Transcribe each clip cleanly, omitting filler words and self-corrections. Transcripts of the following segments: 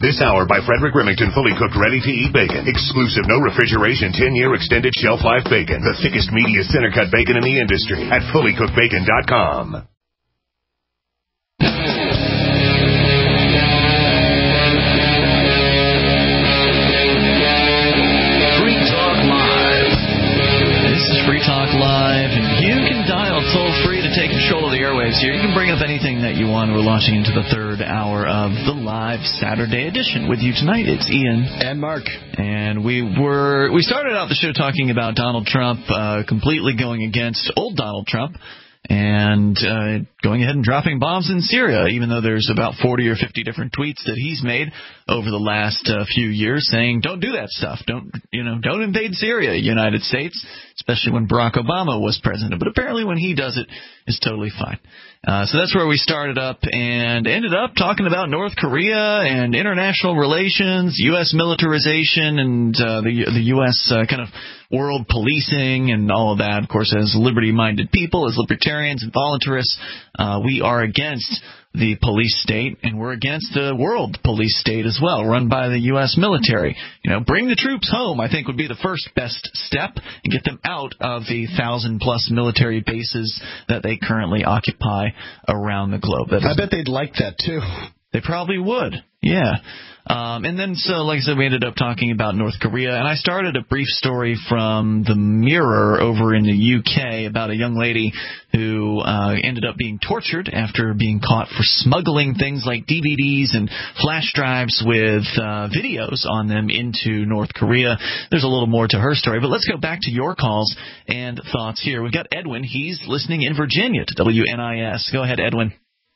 This hour by Frederick Remington, fully cooked, ready-to-eat bacon. Exclusive, no refrigeration, 10-year extended shelf life bacon. The thickest, meatiest center-cut bacon in the industry at fullycookedbacon.com. Free Talk Live, and you can dial toll-free to take control of the airwaves here. You can bring up anything that you want. We're launching into the third hour of the live Saturday edition. With you tonight, it's Ian. And Mark. And we started out the show talking about Donald Trump completely going against old Donald Trump and going ahead and dropping bombs in Syria, even though there's about 40 or 50 different tweets that he's made over the last few years saying, don't do that stuff. Don't invade Syria, United States, especially when Barack Obama was president. But apparently when he does it, it's totally fine. So that's where we started up and ended up talking about North Korea and international relations, U.S. militarization, and the U.S. Kind of world policing and all of that. Of course, as liberty-minded people, as libertarians and voluntarists, we are against the police state, and we're against the world police state as well, run by the U.S. military. Bring the troops home, I think, would be the first best step, and get them out of the 1,000-plus military bases that they currently occupy around the globe. I bet they'd like that, too. They probably would, yeah. And then, so like I said, we ended up talking about North Korea, and I started a brief story from the Mirror over in the UK about a young lady who ended up being tortured after being caught for smuggling things like DVDs and flash drives with videos on them into North Korea. There's a little more to her story, but let's go back to your calls and thoughts here. We've got Edwin. He's listening in Virginia to WNIS. Go ahead, Edwin.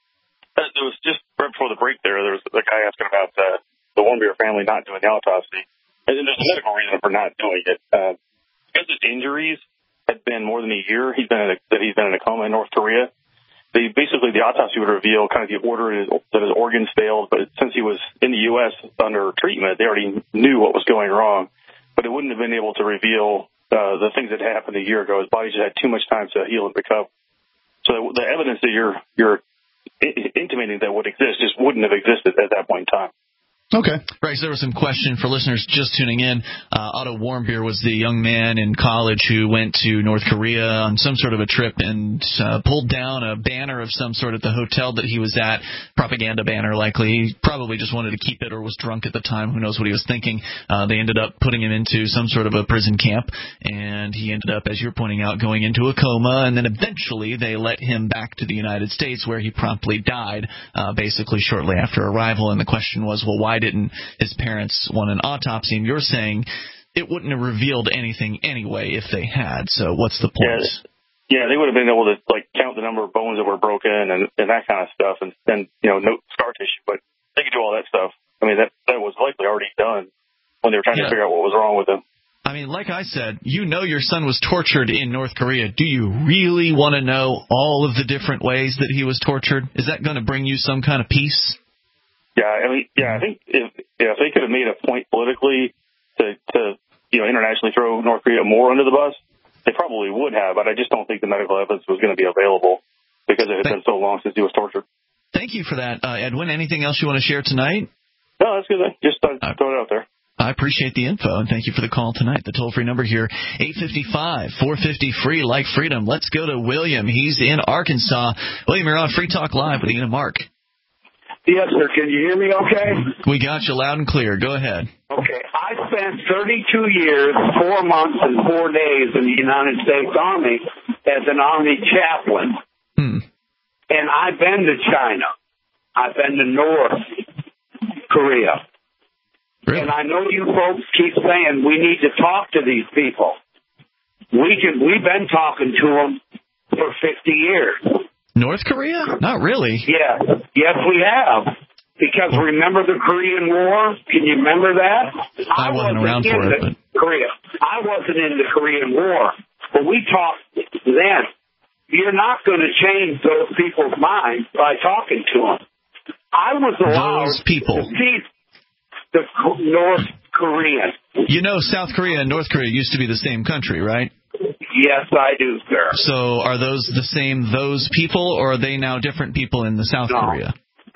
It was just right before the break there was the guy asking about the Warmbier family not doing the autopsy. And there's a medical reason for not doing it. Because his injuries had been more than a year, he's been in a coma in North Korea. Basically, the autopsy would reveal kind of the order that his organs failed, but since he was in the U.S. under treatment, they already knew what was going wrong. But it wouldn't have been able to reveal the things that happened a year ago. His body just had too much time to heal and recover. So the evidence that you're intimating that would exist just wouldn't have existed at that point in time. Okay. Right, so there was some question for listeners just tuning in. Otto Warmbier was the young man in college who went to North Korea on some sort of a trip and pulled down a banner of some sort at the hotel that he was at, propaganda banner likely. He probably just wanted to keep it or was drunk at the time. Who knows what he was thinking. They ended up putting him into some sort of a prison camp, and he ended up, as you're pointing out, going into a coma, and then eventually they let him back to the United States where he promptly died, basically shortly after arrival. And the question was, well, why didn't his parents want an autopsy? And you're saying it wouldn't have revealed anything anyway if they had. So what's the point? Yeah, they would have been able to count the number of bones that were broken and that kind of stuff, and no scar tissue. But they could do all that stuff. I mean, that was likely already done when they were trying to figure out what was wrong with him. I mean, like I said, your son was tortured in North Korea. Do you really want to know all of the different ways that he was tortured? Is that going to bring you some kind of peace? I think if they could have made a point politically to internationally throw North Korea more under the bus, they probably would have. But I just don't think the medical evidence was going to be available because it had been so long since he was tortured. Thank you for that, Edwin. Anything else you want to share tonight? No, that's good. Just throw it out there. I appreciate the info, and thank you for the call tonight. The toll-free number here, 855-450-FREE, like freedom. Let's go to William. He's in Arkansas. William, you're on Free Talk Live with Ian and Mark. Yes, sir. Can you hear me okay? We got you loud and clear. Go ahead. Okay. I spent 32 years, 4 months, and 4 days in the United States Army as an Army chaplain. And I've been to China. I've been to North Korea. Really? And I know you folks keep saying we need to talk to these people. We've been talking to them for 50 years. North Korea? Not really. Yes, we have. Because remember the Korean War? Can you remember that? I wasn't around for it. But... Korea. I wasn't in the Korean War. But we talked then. You're not going to change those people's minds by talking to them. I was allowed to see the North Korean. You know, South Korea and North Korea used to be the same country, right? Yes, I do, sir. So are those the same, those people, or are they now different people in the South Korea?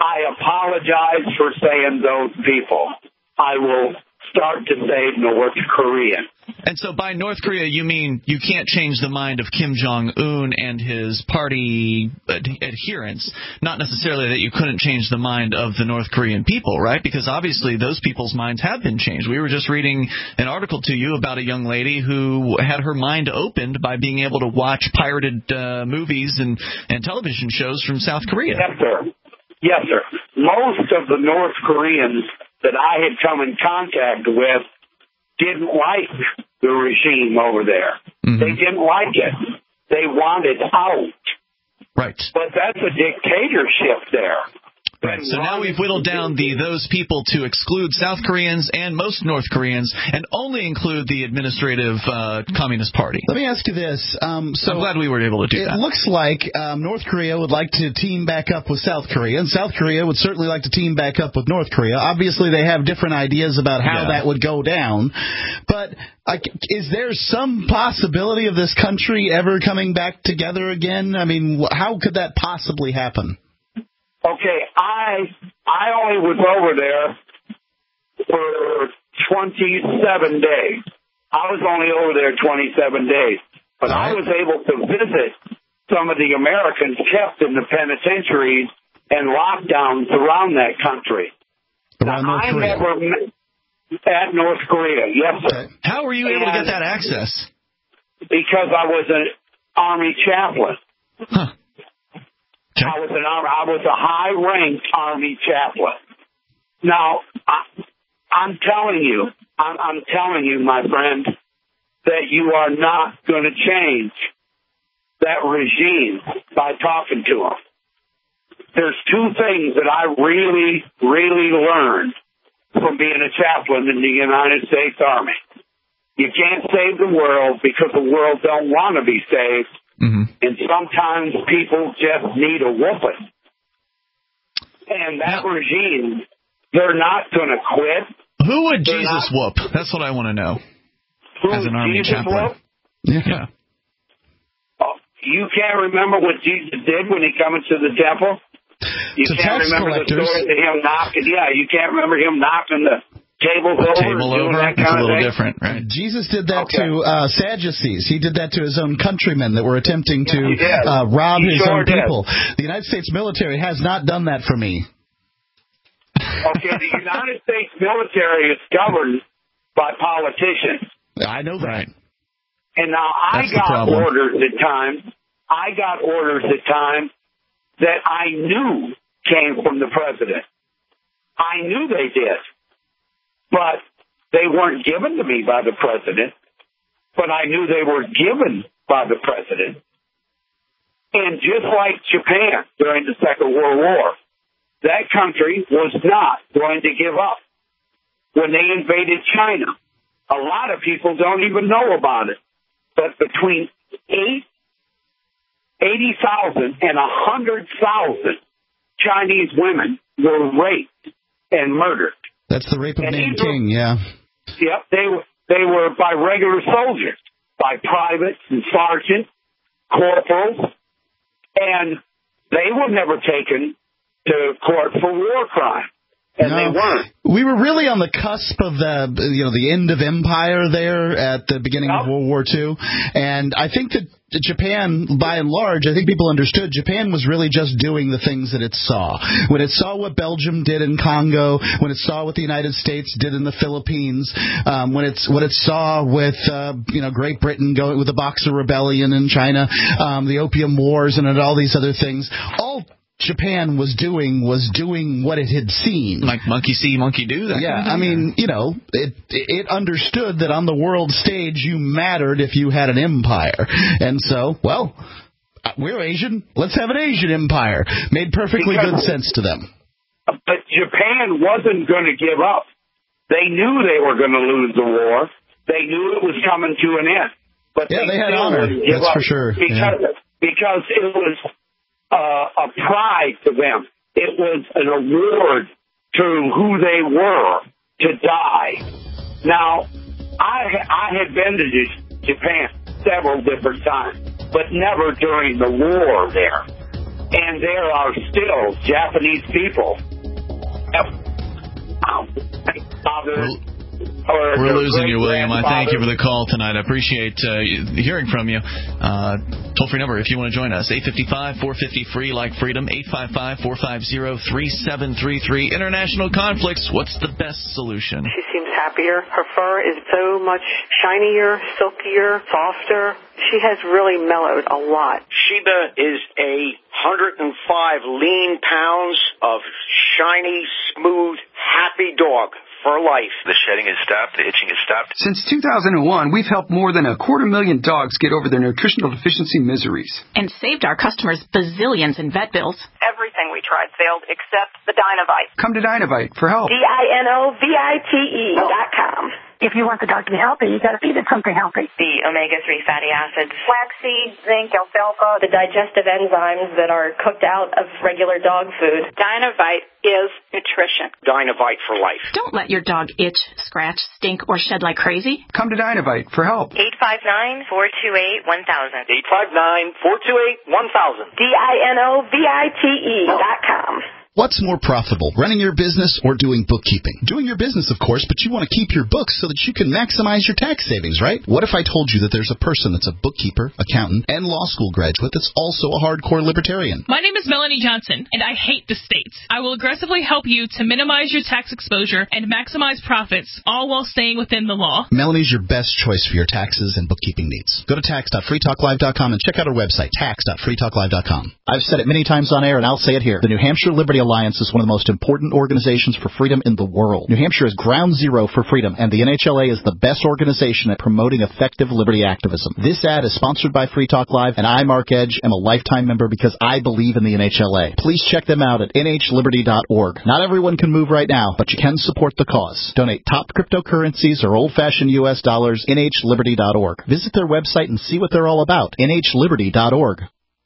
I apologize for saying those people. I will start to say North Korean. And so by North Korea, you mean you can't change the mind of Kim Jong-un and his party adherents, not necessarily that you couldn't change the mind of the North Korean people, right? Because obviously those people's minds have been changed. We were just reading an article to you about a young lady who had her mind opened by being able to watch pirated movies and television shows from South Korea. Yes, sir. Yes, sir. Most of the North Koreans that I had come in contact with didn't like the regime over there. Mm-hmm. They didn't like it. They wanted out. Right. But that's a dictatorship there. Right. So now we've whittled down those people to exclude South Koreans and most North Koreans and only include the administrative Communist Party. Let me ask you this. I'm glad we were able to do that. It looks like North Korea would like to team back up with South Korea, and South Korea would certainly like to team back up with North Korea. Obviously, they have different ideas about how that would go down. But is there some possibility of this country ever coming back together again? I mean, how could that possibly happen? Okay, I only was over there for 27 days. I was only over there 27 days. But I was able to visit some of the Americans kept in the penitentiaries and lockdowns around that country. Around North Korea. Never met at North Korea, yes, sir. How were you able to get that access? Because I was an Army chaplain. Huh. Okay. I was a high-ranked Army chaplain. Now, I'm telling you, my friend, that you are not going to change that regime by talking to them. There's two things that I really, really learned from being a chaplain in the United States Army. You can't save the world because the world don't want to be saved. Mm-hmm. And sometimes people just need a whooping. And that regime, they're not going to quit. Who would Jesus whoop? That's what I want to know. As an Army chaplain. Yeah. Oh, you can't remember what Jesus did when he came into the temple? You can't remember the story of him knocking. Yeah, you can't remember him knocking the table over. That kind of a little different, right? Jesus did that to Sadducees. He did that to his own countrymen that were attempting to rob his own people. The United States military has not done that for me. Okay, the United States military is governed by politicians. I know that. And now I got orders at times that I knew came from the president. I knew they did. But they weren't given to me by the president. But I knew they were given by the president. And just like Japan during the Second World War, that country was not going to give up. When they invaded China, a lot of people don't even know about it. But between 80,000 and 100,000 Chinese women were raped and murdered. That's the rape of Nanking, yeah. Yep, they were by regular soldiers, by privates and sergeants, corporals, and they were never taken to court for war crime. And they weren't. We were really on the cusp of the end of empire there at the beginning of World War II. And I think that Japan, by and large, I think people understood Japan was really just doing the things that it saw. When it saw what Belgium did in Congo, when it saw what the United States did in the Philippines, what it saw with Great Britain going with the Boxer Rebellion in China, the Opium Wars, and all these other things, all Japan was doing what it had seen. Like monkey see, monkey do. That kind of thing? I mean, it understood that on the world stage you mattered if you had an empire. And so, we're Asian. Let's have an Asian empire. Made perfectly good sense to them. But Japan wasn't going to give up. They knew they were going to lose the war. They knew it was coming to an end. But they had honor. That's for sure. Because it was a pride to them. It was an award to who they were to die. Now, I had been to Japan several different times, but never during the war there. and there are still Japanese people. We're losing you, William. I thank you for the call tonight. I appreciate hearing from you. Toll-free number if you want to join us, 855-450-FREE, like freedom, 855-450-3733. International conflicts, what's the best solution? She seems happier. Her fur is so much shinier, silkier, softer. She has really mellowed a lot. Sheba is 105 lean pounds of shiny, smooth, happy dog. For life. The shedding has stopped. The itching has stopped. Since 2001, we've helped more than 250,000 dogs get over their nutritional deficiency miseries. And saved our customers bazillions in vet bills. Everything we tried failed except the Dinovite. Come to Dinovite for help. DINOVITE.com. If you want the dog to be healthy, you got to feed it something healthy. The omega-3 fatty acids, Flaxseed, zinc, alfalfa, the digestive enzymes that are cooked out of regular dog food. Dinovite is nutrition. Dinovite for life. Don't let your dog itch, scratch, stink, or shed like crazy. Come to Dinovite for help. 859-428-1000. 859-428-1000. DINOVITE.com. What's more profitable, running your business or doing bookkeeping? Doing your business, of course, but you want to keep your books so that you can maximize your tax savings, right? What if I told you that there's a person that's a bookkeeper, accountant, and law school graduate that's also a hardcore libertarian? My name is Melanie Johnson, and I hate the states. I will aggressively help you to minimize your tax exposure and maximize profits, all while staying within the law. Melanie's your best choice for your taxes and bookkeeping needs. Go to tax.freetalklive.com and check out our website, tax.freetalklive.com. I've said it many times on air, and I'll say it here. The New Hampshire Liberty Alliance is one of the most important organizations for freedom in the world. New Hampshire is ground zero for freedom, and the NHLA is the best organization at promoting effective liberty activism. This ad is sponsored by Free Talk Live, and I, Mark Edge, am a lifetime member because I believe in the NHLA. Please check them out at nhliberty.org. Not everyone can move right now, but you can support the cause. Donate top cryptocurrencies or old-fashioned U.S. dollars, nhliberty.org. Visit their website and see what they're all about, nhliberty.org.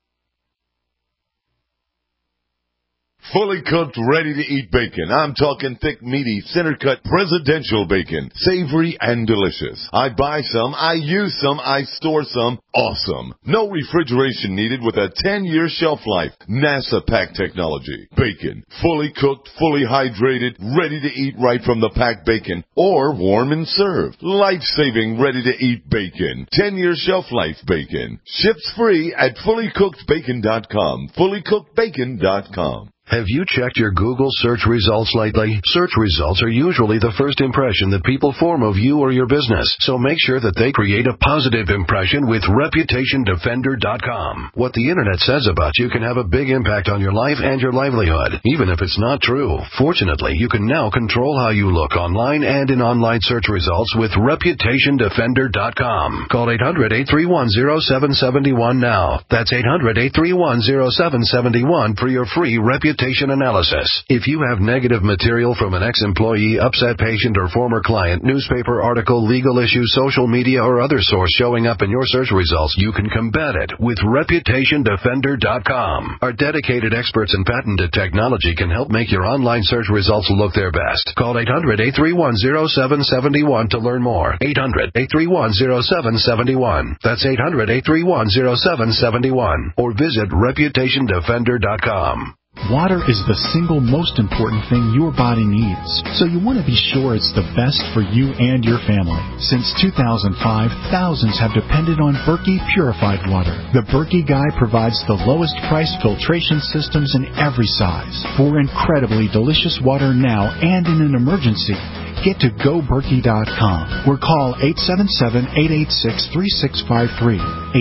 Fully cooked, ready-to-eat bacon. I'm talking thick, meaty, center-cut presidential bacon. Savory and delicious. I buy some, I use some, I store some. Awesome. No refrigeration needed with a 10-year shelf life. NASA pack technology. Bacon. Fully cooked, fully hydrated, ready to eat right from the packed bacon. Or warm and served. Life-saving, ready-to-eat bacon. 10-year shelf life bacon. Ships free at fullycookedbacon.com. Fullycookedbacon.com. Have you checked your Google search results lately? Search results are usually the first impression that people form of you or your business, so make sure that they create a positive impression with ReputationDefender.com. What the Internet says about you can have a big impact on your life and your livelihood, even if it's not true. Fortunately, you can now control how you look online and in online search results with ReputationDefender.com. Call 800-831-0771 now. That's 800-831-0771 for your free reputation analysis. If you have negative material from an ex-employee, upset patient, or former client, newspaper article, legal issue, social media, or other source showing up in your search results, you can combat it with ReputationDefender.com. Our dedicated experts in patented technology can help make your online search results look their best. Call 800-831-0771 to learn more. 800-831-0771. That's 800-831-0771. Or visit ReputationDefender.com. Water is the single most important thing your body needs, so you want to be sure it's the best for you and your family. Since 2005, thousands have depended on Berkey purified water. The Berkey Guy provides the lowest price filtration systems in every size. For incredibly delicious water now and in an emergency, get to GoBerkey.com or call 877-886-3653.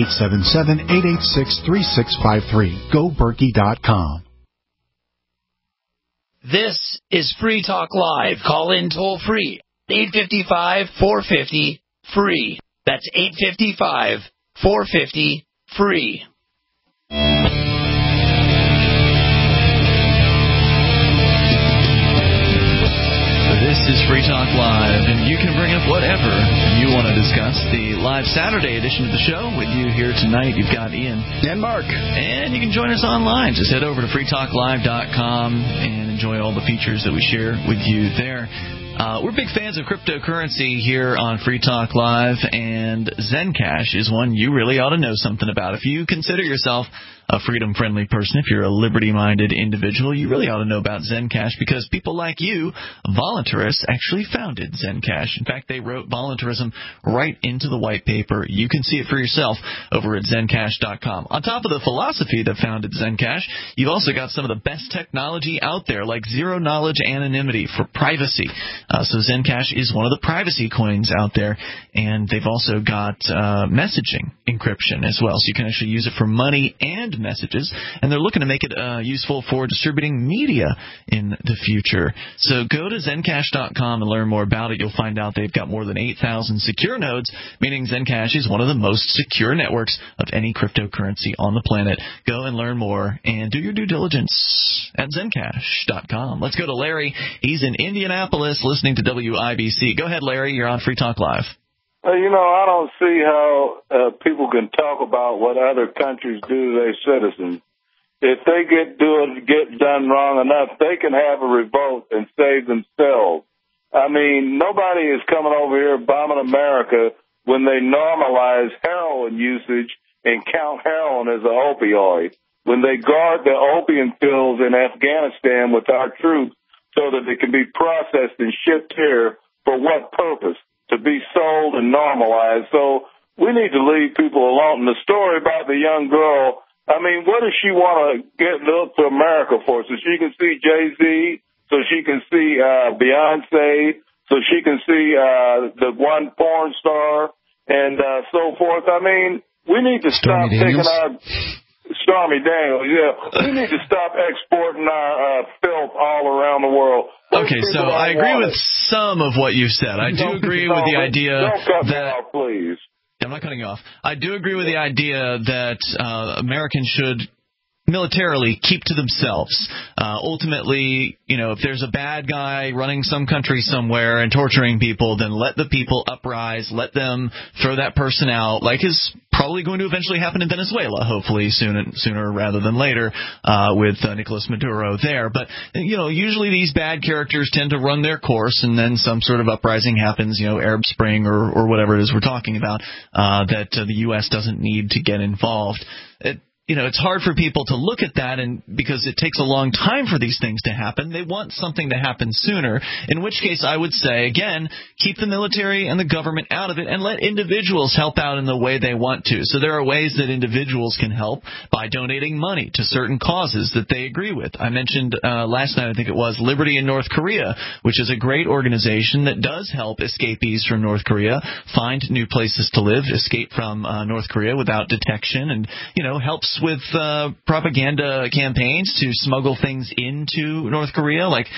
877-886-3653. GoBerkey.com. This is Free Talk Live. Call in toll free. 855-450-FREE. That's 855-450-FREE. This is Free Talk Live, and you can bring up whatever you want to discuss. The live Saturday edition of the show with you here tonight. You've got Ian and Mark, and you can join us online. Just head over to freetalklive.com and enjoy all the features that we share with you there. We're big fans of cryptocurrency here on Free Talk Live, and Zencash is one you really ought to know something about. If you consider yourself a freedom-friendly person, if you're a liberty-minded individual, you really ought to know about Zencash because people like you, voluntarists, actually founded Zencash. In fact, they wrote voluntarism right into the white paper. You can see it for yourself over at Zencash.com. On top of the philosophy that founded Zencash, you've also got some of the best technology out there, like zero-knowledge anonymity for privacy. So Zencash is one of the privacy coins out there, and they've also got messaging encryption as well, so you can actually use it for money and messages, and they're looking to make it useful for distributing media in the future. So go to Zencash.com and learn more about it. You'll find out they've got more than 8,000 secure nodes, meaning Zencash is one of the most secure networks of any cryptocurrency on the planet. Go and learn more and do your due diligence at Zencash.com. Let's go to Larry. He's in Indianapolis listening to WIBC. Go ahead, Larry. You're on Free Talk Live. I don't see how people can talk about what other countries do to their citizens. If they get done wrong enough, they can have a revolt and save themselves. I mean, nobody is coming over here bombing America when they normalize heroin usage and count heroin as an opioid, when they guard the opium fields in Afghanistan with our troops so that they can be processed and shipped here for what purpose? To be sold and normalized. So we need to leave people alone. And the story about the young girl, I mean, what does she want to look to America for? So she can see Jay-Z, so she can see Beyonce, so she can see the one porn star, and so forth. I mean, we need to stop taking our... Stormy Daniels, yeah. We need to stop exporting our filth all around the world. Okay, so I agree with some of what you said. I do agree with the idea Don't cut me that... off, please. I'm not cutting you off. I do agree with the idea that Americans should militarily keep to themselves. Ultimately, if there's a bad guy running some country somewhere and torturing people, then let the people uprise, let them throw that person out, like is probably going to eventually happen in Venezuela, hopefully sooner rather than later, with Nicolas Maduro there. But, usually these bad characters tend to run their course, and then some sort of uprising happens, Arab Spring or whatever it is we're talking about, that the U.S. doesn't need to get involved. It's hard for people to look at that, and because it takes a long time for these things to happen, they want something to happen sooner, in which case I would say, again, keep the military and the government out of it and let individuals help out in the way they want to. So there are ways that individuals can help by donating money to certain causes that they agree with. I mentioned last night, I think it was, Liberty in North Korea, which is a great organization that does help escapees from North Korea find new places to live, escape from North Korea without detection, and, helps with propaganda campaigns to smuggle things into North Korea, like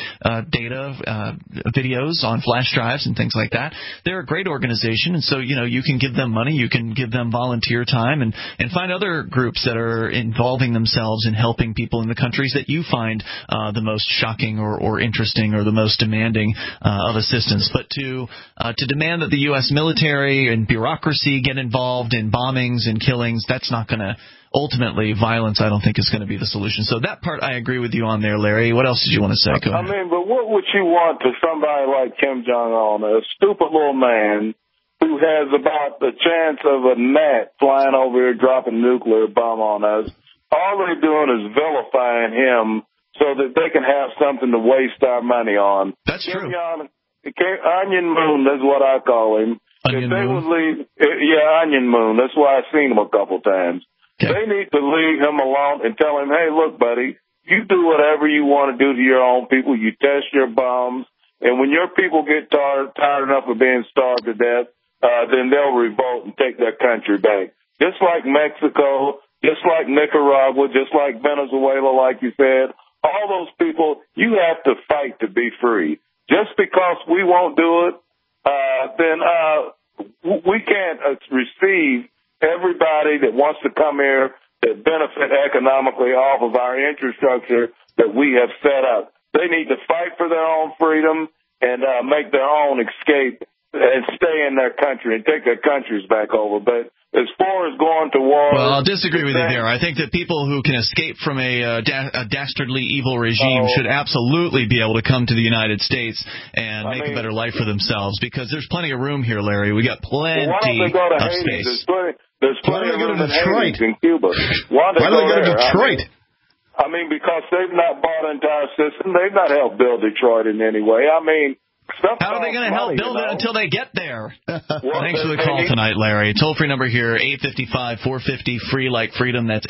data, videos on flash drives and things like that. They're a great organization, and so, you can give them money, you can give them volunteer time, and find other groups that are involving themselves in helping people in the countries that you find the most shocking or interesting or the most demanding of assistance. But to demand that the U.S. military and bureaucracy get involved in bombings and killings, that's not going to... Ultimately, violence, I don't think, is going to be the solution. So that part I agree with you on there, Larry. What else did you want to say? Go ahead. I mean, but what would you want to somebody like Kim Jong-un, a stupid little man who has about the chance of a gnat flying over here dropping a nuclear bomb on us? All they're doing is vilifying him so that they can have something to waste our money on. That's true. Onion Moon, that's what I call him. Onion Moon? Onion Moon. That's why I've seen him a couple times. Okay. They need to leave him alone and tell him, hey, look, buddy, you do whatever you want to do to your own people. You test your bombs. And when your people get tired enough of being starved to death, then they'll revolt and take their country back. Just like Mexico, just like Nicaragua, just like Venezuela, like you said, all those people, you have to fight to be free. Just because we won't do it, then we can't receive everybody that wants to come here that benefit economically off of our infrastructure that we have set up. They need to fight for their own freedom and make their own escape and stay in their country and take their countries back over. But as far as going to war... Well, I'll disagree with you there. I think that people who can escape from a dastardly evil regime should absolutely be able to come to the United States and make a better life for themselves, because there's plenty of room here, Larry. We got plenty of space. There's plenty of room in Haiti in Cuba. Why do they go to Detroit? I mean, because they've not bought into our system. They've not helped build Detroit in any way. I mean... How are they going to help build it until they get there? Thanks for the call tonight, Larry. Toll-free number here, 855-450-FREE like freedom. That's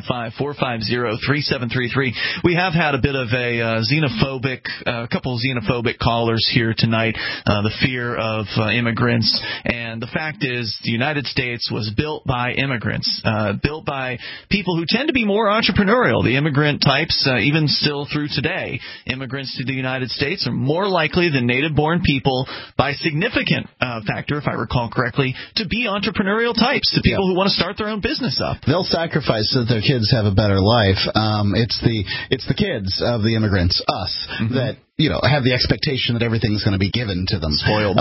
855-450-3733. We have had a bit of a couple of xenophobic callers here tonight, the fear of immigrants. And the fact is the United States was built by immigrants, built by people who tend to be more entrepreneurial. The immigrant types, even still through today, immigrants to the United States are more likely than native-born people by a significant factor, if I recall correctly, to be entrepreneurial types, to people who want to start their own business up. They'll sacrifice so that their kids have a better life. It's the kids of the immigrants, us, that have the expectation that everything's going to be given to them. Spoiled.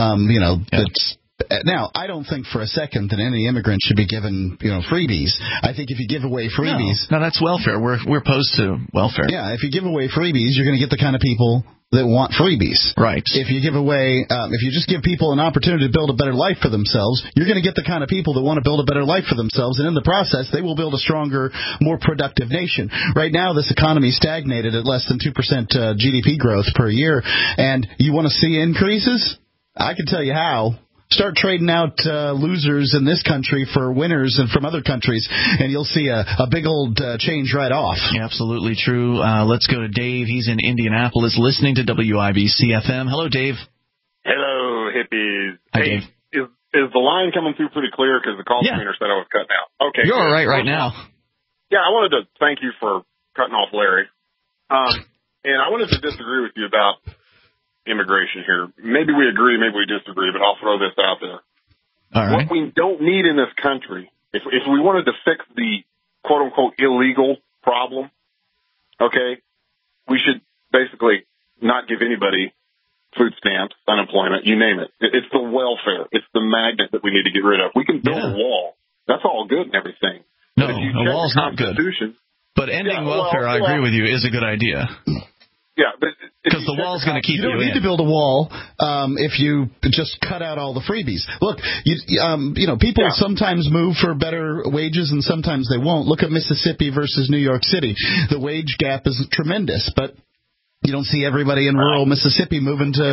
Now, I don't think for a second that any immigrant should be given, freebies. I think if you give away freebies... No, that's welfare. We're opposed to welfare. Yeah, if you give away freebies, you're going to get the kind of people that want freebies. Right. If you give away, if you just give people an opportunity to build a better life for themselves, you're going to get the kind of people that want to build a better life for themselves, and in the process, they will build a stronger, more productive nation. Right now, this economy stagnated at less than 2% GDP growth per year, and you want to see increases? I can tell you how. Start trading out losers in this country for winners and from other countries, and you'll see a big old change right off. Yeah, absolutely true. Let's go to Dave. He's in Indianapolis listening to WIBC-FM. Hello, Dave. Hello, hippies. Hi, Dave. Is the line coming through pretty clear? Because the call screener said I was cutting out. Okay. You're all right now. Yeah, I wanted to thank you for cutting off Larry. And I wanted to disagree with you about immigration here. Maybe we agree, maybe we disagree, but I'll throw this out there. All right. What we don't need in this country, if we wanted to fix the quote-unquote illegal problem, okay, we should basically not give anybody food stamps, unemployment, you name it. It's the welfare. It's the magnet that we need to get rid of. We can build a wall. That's all good and everything. No, a wall's not good. But ending welfare, I agree with you, is a good idea. Yeah, but because the wall's going to keep you in. You don't need to build a wall if you just cut out all the freebies. Look, people sometimes move for better wages and sometimes they won't. Look at Mississippi versus New York City. The wage gap is tremendous, but you don't see everybody in rural Mississippi moving to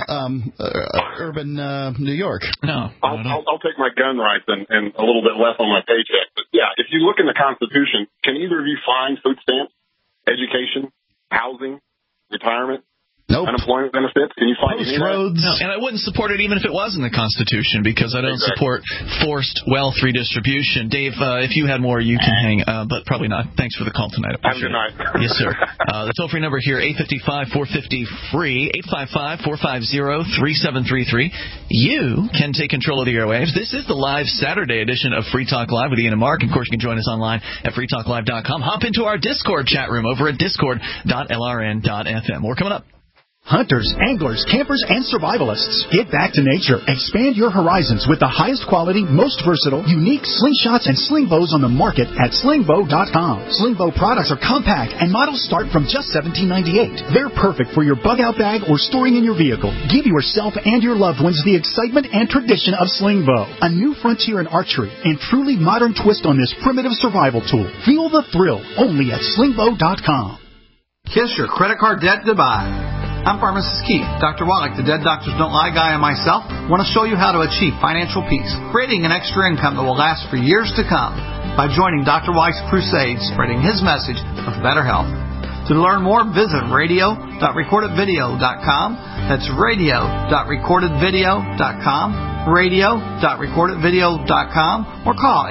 urban New York. No. I'll take my gun rights and a little bit less on my paycheck. But yeah, if you look in the Constitution, can either of you find food stamps, education, housing, retirement, unemployment benefits? Can you find any roads? No, and I wouldn't support it even if it was in the Constitution, because I don't support forced wealth redistribution. Dave, if you had more, you can hang, but probably not. Thanks for the call tonight. Have a good night. Yes, sir. The toll-free number here, 855-450-FREE, 855-450-3733. You can take control of the airwaves. This is the live Saturday edition of Free Talk Live with Ian and Mark. Of course, you can join us online at freetalklive.com. Hop into our Discord chat room over at discord.lrn.fm. More coming up. Hunters, anglers, campers, and survivalists. Get back to nature. Expand your horizons with the highest quality, most versatile, unique slingshots and sling bows on the market at slingbow.com. Sling bow products are compact and models start from just $17.98. They're perfect for your bug-out bag or storing in your vehicle. Give yourself and your loved ones the excitement and tradition of sling bow, a new frontier in archery and truly modern twist on this primitive survival tool. Feel the thrill only at slingbow.com. Kiss your credit card debt goodbye. I'm Pharmacist Keith. Dr. Wallach, the Dead Doctors Don't Lie guy, and myself want to show you how to achieve financial peace, creating an extra income that will last for years to come by joining Dr. Wallach's crusade, spreading his message of better health. To learn more, visit radio.recordedvideo.com. That's radio.recordedvideo.com, radio.recordedvideo.com, or call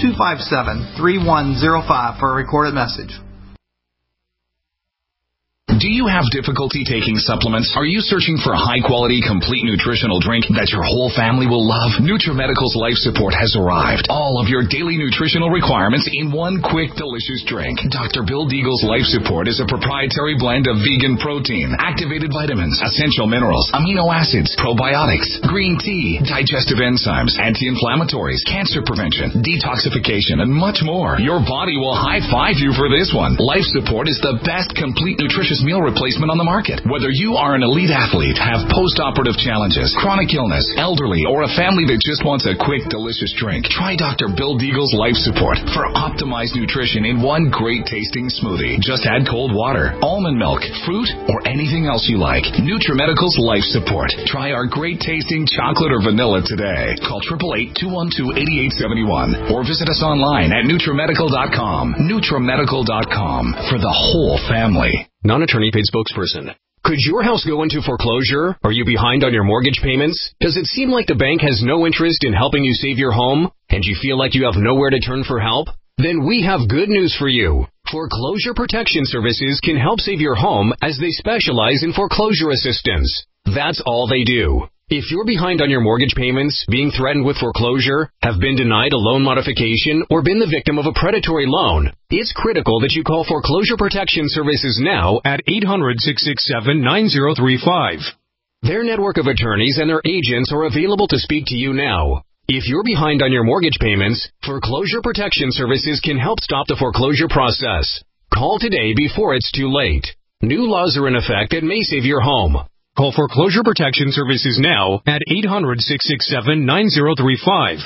866-257-3105 for a recorded message. Do you have difficulty taking supplements? Are you searching for a high-quality, complete nutritional drink that your whole family will love? NutriMedical's Life Support has arrived. All of your daily nutritional requirements in one quick, delicious drink. Dr. Bill Deagle's Life Support is a proprietary blend of vegan protein, activated vitamins, essential minerals, amino acids, probiotics, green tea, digestive enzymes, anti-inflammatories, cancer prevention, detoxification, and much more. Your body will high-five you for this one. Life Support is the best complete nutritious meal replacement on the market. Whether you are an elite athlete, have post-operative challenges, chronic illness, elderly, or a family that just wants a quick, delicious drink, try Dr. Bill Deagle's Life Support for optimized nutrition in one great-tasting smoothie. Just add cold water, almond milk, fruit, or anything else you like. NutriMedical's Life Support. Try our great-tasting chocolate or vanilla today. Call 888-212-8871 or visit us online at NutriMedical.com. NutriMedical.com for the whole family. Non-attorney paid spokesperson. Could your house go into foreclosure? Are you behind on your mortgage payments? Does it seem like the bank has no interest in helping you save your home? And you feel like you have nowhere to turn for help? Then we have good news for you. Foreclosure Protection Services can help save your home as they specialize in foreclosure assistance. That's all they do. If you're behind on your mortgage payments, being threatened with foreclosure, have been denied a loan modification, or been the victim of a predatory loan, it's critical that you call Foreclosure Protection Services now at 800-667-9035. Their network of attorneys and their agents are available to speak to you now. If you're behind on your mortgage payments, Foreclosure Protection Services can help stop the foreclosure process. Call today before it's too late. New laws are in effect that may save your home. Call Foreclosure Protection Services now at 800-667-9035.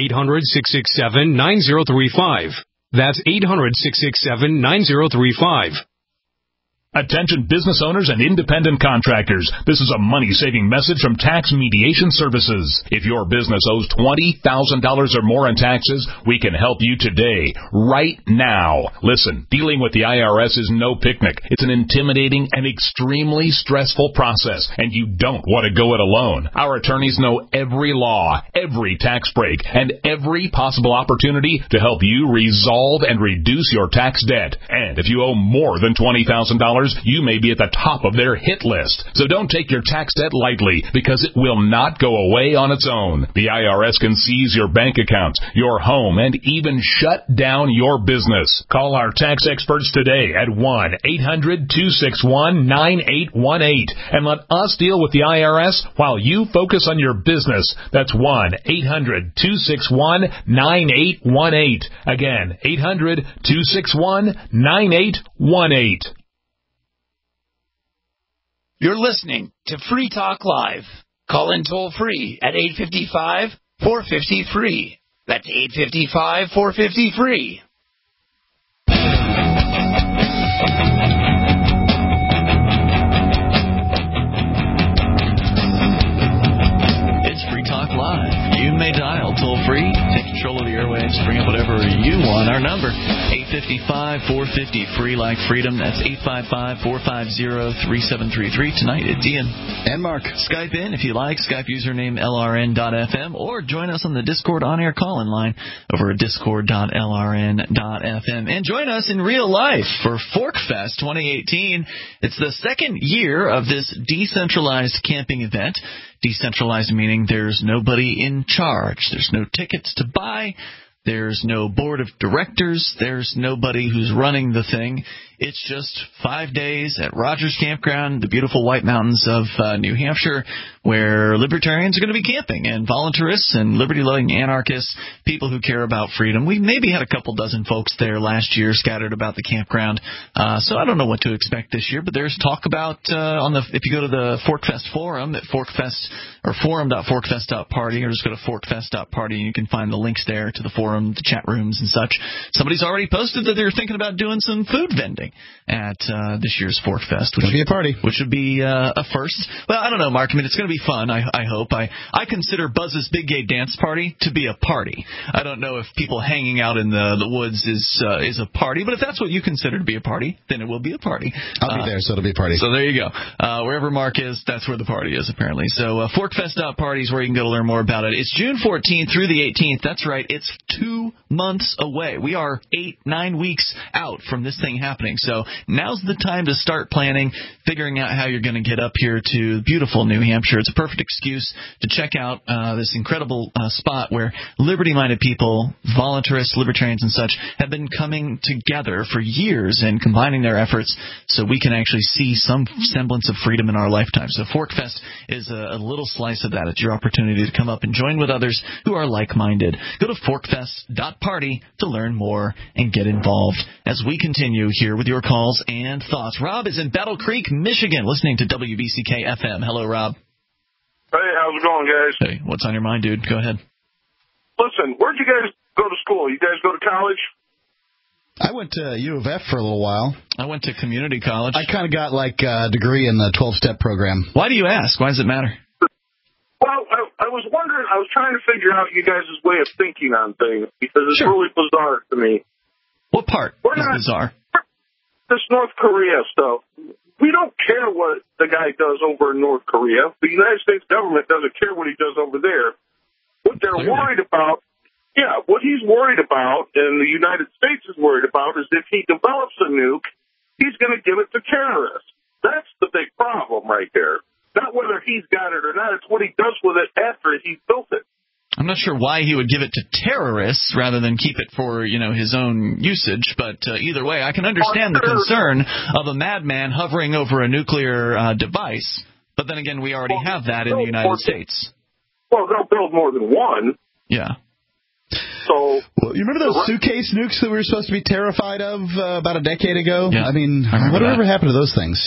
800-667-9035. That's 800-667-9035. Attention business owners and independent contractors. This is a money-saving message from Tax Mediation Services. If your business owes $20,000 or more in taxes, we can help you today, right now. Listen, dealing with the IRS is no picnic. It's an intimidating and extremely stressful process, and you don't want to go it alone. Our attorneys know every law, every tax break, and every possible opportunity to help you resolve and reduce your tax debt. And if you owe more than $20,000, you may be at the top of their hit list. So don't take your tax debt lightly, because it will not go away on its own. The IRS can seize your bank accounts, your home, and even shut down your business. Call our tax experts today at 1-800-261-9818 and let us deal with the IRS while you focus on your business. That's 1-800-261-9818. Again, 800-261-9818. You're listening to Free Talk Live. Call in toll free at 855-450-FREE. That's 855-450-FREE. It's Free Talk Live. You may dial toll free, take control of the airwaves, bring up whatever you want. Our number, 855-450-FREE, like freedom. That's 855-450-3733. Tonight, it's Ian and Mark. Skype in if you like. Skype username LRN.FM, or join us on the Discord on-air call-in line over at discord.lrn.fm. And join us in real life for ForkFest 2018. It's the second year of this decentralized camping event. Decentralized meaning there's nobody in charge. There's no tickets to buy. There's no board of directors. There's nobody who's running the thing. It's just 5 days at Rogers Campground, the beautiful White Mountains of New Hampshire, where libertarians are going to be camping, and voluntarists and liberty-loving anarchists, people who care about freedom. We maybe had a couple dozen folks there last year scattered about the campground, so I don't know what to expect this year, but there's talk about, if you go to the ForkFest forum at ForkFest, or forum.forkfest.party, or just go to forkfest.party, and you can find the links there to the forum, the chat rooms and such. Somebody's already posted that they're thinking about doing some food vending at this year's ForkFest, which would be a party, which would be a first. Well, I don't know, Mark. I mean, it's going to be fun. I hope. I consider Buzz's Big Gay Dance Party to be a party. I don't know if people hanging out in the woods is a party, but if that's what you consider to be a party, then it will be a party. I'll be there, so it'll be a party. So there you go. Wherever Mark is, that's where the party is, apparently. So forkfest.party is where you can go to learn more about it. It's June 14th through the 18th. That's right. It's 2 months away. We are 8-9 weeks out from this thing happening. So now's the time to start planning, figuring out how you're going to get up here to beautiful New Hampshire. It's a perfect excuse to check out this incredible spot where liberty-minded people, voluntarists, libertarians, and such have been coming together for years and combining their efforts so we can actually see some semblance of freedom in our lifetime. So ForkFest is a little slice of that. It's your opportunity to come up and join with others who are like-minded. Go to forkfest.party to learn more and get involved as we continue here with your calls and thoughts. Rob is in Battle Creek, Michigan, listening to WBCK-FM. Hello, Rob. Hey, how's it going, guys? Hey, what's on your mind, dude? Go ahead. Listen, where'd you guys go to school? You guys go to college? I went to U of F for a little while. I went to community college. I kind of got like a degree in the 12-step program. Why do you ask? Why does it matter? Well, I was wondering, I was trying to figure out you guys' way of thinking on things because it's really bizarre to me. What part is bizarre? This North Korea stuff. We don't care what the guy does over in North Korea. The United States government doesn't care what he does over there. What they're worried about, what he's worried about and the United States is worried about is if he develops a nuke, he's going to give it to terrorists. That's the big problem right there. Not whether he's got it or not. It's what he does with it after he's built it. I'm not sure why he would give it to terrorists rather than keep it for, his own usage. But either way, I can understand the concern of a madman hovering over a nuclear device. But then again, we already have that in the United States. Well, they'll build more than one. Yeah. So, you remember those suitcase nukes that we were supposed to be terrified of about a decade ago? Yeah. I mean, whatever happened to those things?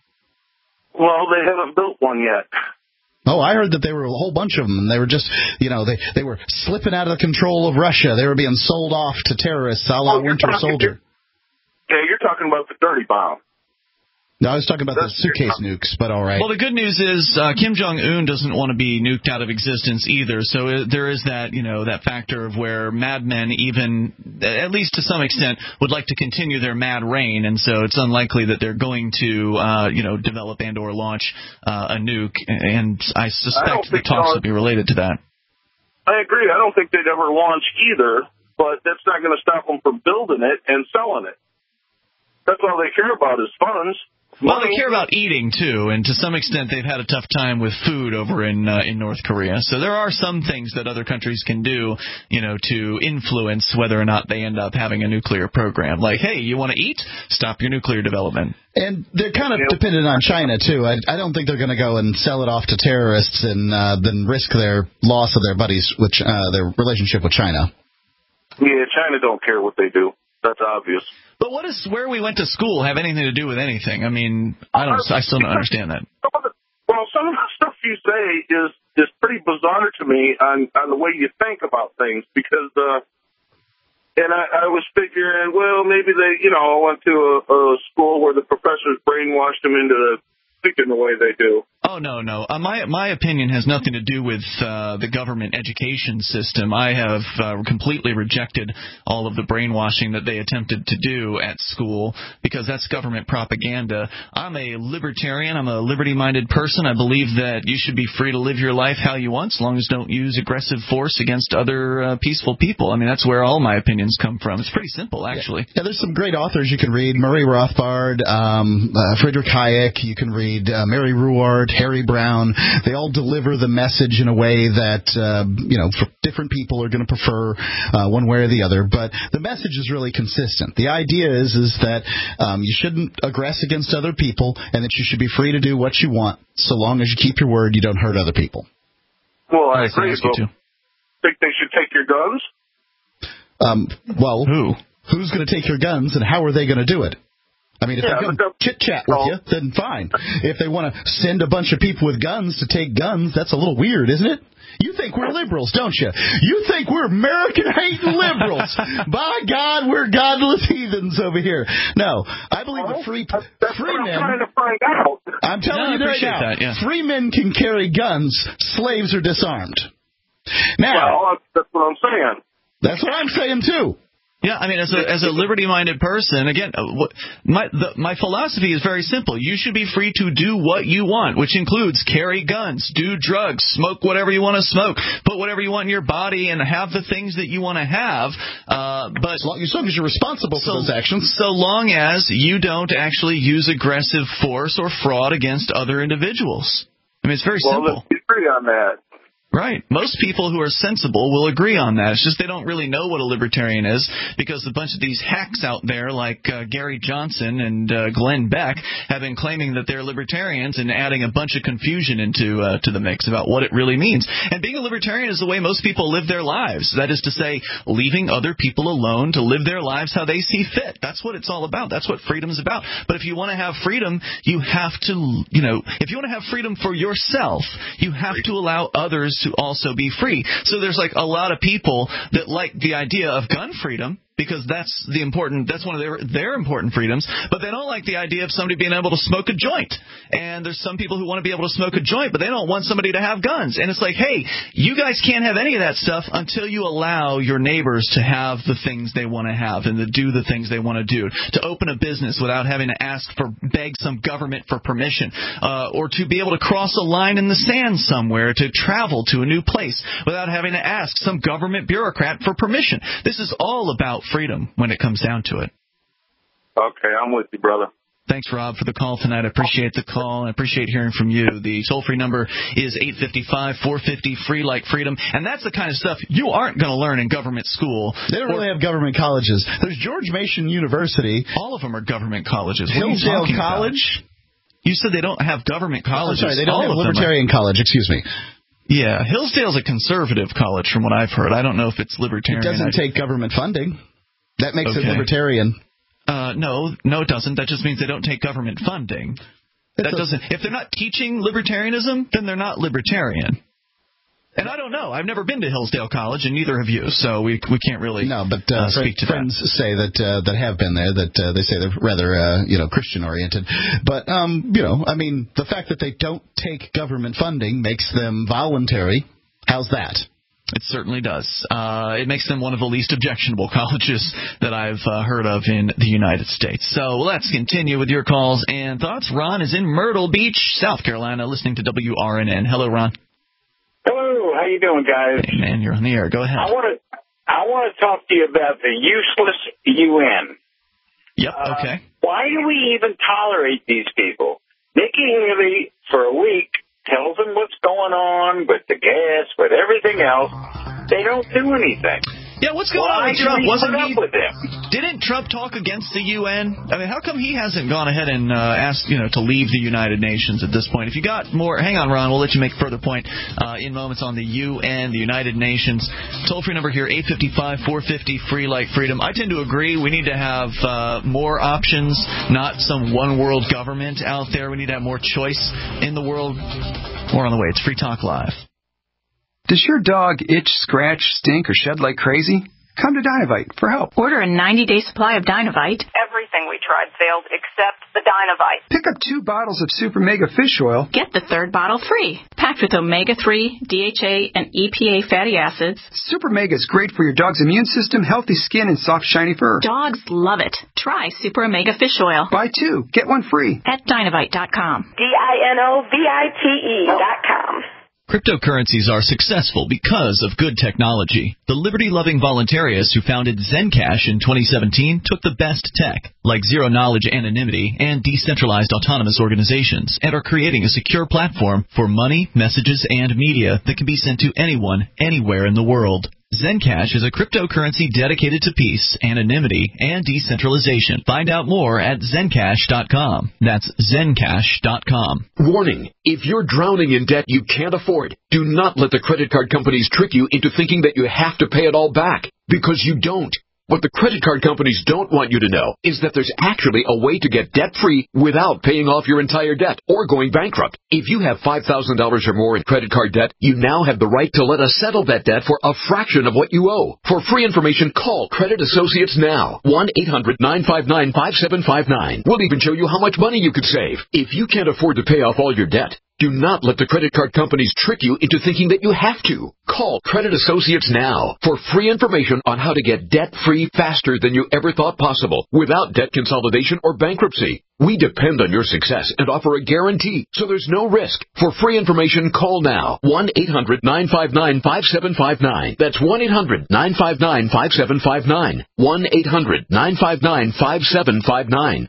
Well, they haven't built one yet. Oh, I heard that there were a whole bunch of them, and they were just, they were slipping out of the control of Russia. They were being sold off to terrorists, a la Winter Soldier. Yeah, you're talking about the dirty bomb. No, I was talking about the suitcase nukes, but all right. Well, the good news is Kim Jong-un doesn't want to be nuked out of existence either. So there is that, that factor of where madmen, even at least to some extent, would like to continue their mad reign, and so it's unlikely that they're going to, develop and or launch a nuke. And I suspect the talks will be related to that. I agree. I don't think they'd ever launch either, but that's not going to stop them from building it and selling it. That's all they care about is funds. Well, they care about eating, too, and to some extent they've had a tough time with food over in North Korea. So there are some things that other countries can do, to influence whether or not they end up having a nuclear program. Like, hey, you want to eat? Stop your nuclear development. And they're kind of dependent on China, too. I don't think they're going to go and sell it off to terrorists and then risk their loss of their buddies, their relationship with China. Yeah, China don't care what they do. That's obvious. But what does where we went to school have anything to do with anything? I mean, I still don't understand that. Well, some of the stuff you say is pretty bizarre to me on the way you think about things because, and I was figuring, well, maybe they, went to a school where the professors brainwashed them into thinking the way they do. Oh, no. My opinion has nothing to do with the government education system. I have completely rejected all of the brainwashing that they attempted to do at school because that's government propaganda. I'm a libertarian. I'm a liberty-minded person. I believe that you should be free to live your life how you want as long as don't use aggressive force against other peaceful people. I mean, that's where all my opinions come from. It's pretty simple, actually. Yeah, there's some great authors you can read. Murray Rothbard, Friedrich Hayek. You can read Mary Ruwart, Harry Brown. They all deliver the message in a way that, for different people are going to prefer one way or the other. But the message is really consistent. The idea is that you shouldn't aggress against other people and that you should be free to do what you want so long as you keep your word, you don't hurt other people. Well, I agree. So, think they should take your guns? Well, who's going to take your guns and how are they going to do it? I mean, if they're going to chit-chat with you, then fine. If they want to send a bunch of people with guns to take guns, that's a little weird, isn't it? You think we're liberals, don't you? You think we're American-hating liberals. By God, we're godless heathens over here. No, I believe that free men... I'm trying to find out. I'm telling you right now, free men can carry guns. Slaves are disarmed. Now, well, that's what I'm saying. That's what I'm saying, too. Yeah, I mean, as a liberty-minded person, again, my philosophy is very simple. You should be free to do what you want, which includes carry guns, do drugs, smoke whatever you want to smoke, put whatever you want in your body, and have the things that you want to have. But as long as you're responsible for those actions, so long as you don't actually use aggressive force or fraud against other individuals. I mean, it's very simple. Let's agree on that. Right. Most people who are sensible will agree on that. It's just they don't really know what a libertarian is because a bunch of these hacks out there like Gary Johnson and Glenn Beck have been claiming that they're libertarians and adding a bunch of confusion into to the mix about what it really means. And being a libertarian is the way most people live their lives. That is to say, leaving other people alone to live their lives how they see fit. That's what it's all about. That's what freedom's about. But if you want to have freedom, you have to, if you want to have freedom for yourself, you have to allow others to also be free. So there's like a lot of people that like the idea of gun freedom because that's one of their important freedoms, but they don't like the idea of somebody being able to smoke a joint. And there's some people who want to be able to smoke a joint, but they don't want somebody to have guns. And it's like, hey, you guys can't have any of that stuff until you allow your neighbors to have the things they want to have and to do the things they want to do, to open a business without having to beg some government for permission, or to be able to cross a line in the sand somewhere to travel to a new place without having to ask some government bureaucrat for permission. This is all about freedom when it comes down to it. Okay, I'm with you, brother. Thanks, Rob, for the call tonight. I appreciate the call and I appreciate hearing from you. The toll-free number is 855-450-FREE like freedom. And that's the kind of stuff you aren't going to learn in government school. They don't really have government colleges. There's George Mason University. All of them are government colleges. Hillsdale College. You said they don't have government colleges. Oh, sorry, they don't have Libertarian College. Excuse me. Yeah, Hillsdale's a conservative college from what I've heard. I don't know if it's libertarian. It doesn't take government funding. That makes it libertarian. No, it doesn't. That just means they don't take government funding. If they're not teaching libertarianism, then they're not libertarian. And I don't know. I've never been to Hillsdale College, and neither have you, so we can't really speak to friends that. Say that have been there that they say they're rather Christian oriented. But the fact that they don't take government funding makes them voluntary. How's that? It certainly does. It makes them one of the least objectionable colleges that I've heard of in the United States. So let's continue with your calls and thoughts. Ron is in Myrtle Beach, South Carolina, listening to WRNN. Hello, Ron. Hello. How you doing, guys? Hey, man, you're on the air. Go ahead. I want to talk to you about the useless UN. Yep. Okay. Why do we even tolerate these people? Nikki Haley, for a week, tells them what's going on with the gas, with everything else. They don't do anything. Yeah, what's going on with Trump? With him? Didn't Trump talk against the UN? I mean, how come he hasn't gone ahead and asked, to leave the United Nations at this point? If you got more, hang on, Ron, we'll let you make a further point in moments on the UN, the United Nations. Toll-free number here, 855-450-FREE like freedom. I tend to agree. We need to have more options, not some one-world government out there. We need to have more choice in the world. More on the way. It's Free Talk Live. Does your dog itch, scratch, stink, or shed like crazy? Come to Dynovite for help. Order a 90-day supply of Dynovite. Everything we tried failed except the Dynovite. Pick up 2 bottles of Super Mega Fish Oil. Get the 3rd bottle free. Packed with omega-3, DHA, and EPA fatty acids. Super Mega is great for your dog's immune system, healthy skin, and soft, shiny fur. Dogs love it. Try Super Omega Fish Oil. Buy 2. Get 1 free. At Dynovite.com. DINOVITE.com. Cryptocurrencies are successful because of good technology. The liberty-loving voluntarists who founded Zencash in 2017 took the best tech, like zero-knowledge anonymity and decentralized autonomous organizations, and are creating a secure platform for money, messages, and media that can be sent to anyone, anywhere in the world. Zencash is a cryptocurrency dedicated to peace, anonymity, and decentralization. Find out more at Zencash.com. That's Zencash.com. Warning. If you're drowning in debt you can't afford, do not let the credit card companies trick you into thinking that you have to pay it all back, because you don't. What the credit card companies don't want you to know is that there's actually a way to get debt-free without paying off your entire debt or going bankrupt. If you have $5,000 or more in credit card debt, you now have the right to let us settle that debt for a fraction of what you owe. For free information, call Credit Associates now. 1-800-959-5759. We'll even show you how much money you could save. If you can't afford to pay off all your debt, do not let the credit card companies trick you into thinking that you have to. Call Credit Associates now for free information on how to get debt-free faster than you ever thought possible without debt consolidation or bankruptcy. We depend on your success and offer a guarantee, so there's no risk. For free information, call now. 1-800-959-5759. That's 1-800-959-5759. 1-800-959-5759.